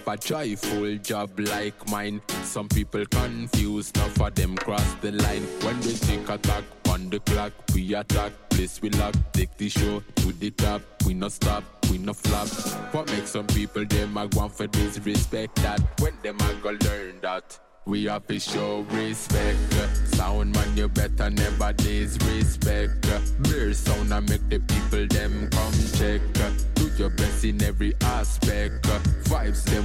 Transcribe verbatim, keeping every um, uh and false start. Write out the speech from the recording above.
a joyful job like mine. Some people confused, enough of them cross the line. When we take attack on the clock, we attack, place we lock, take the show to the top. We no stop, we no flop. What makes some people them a go for disrespect that? When them a go learn that? We have to show respect. Sound man, you better never disrespect. Beer sound and make the people them come check. Do your best in every aspect. Vibes them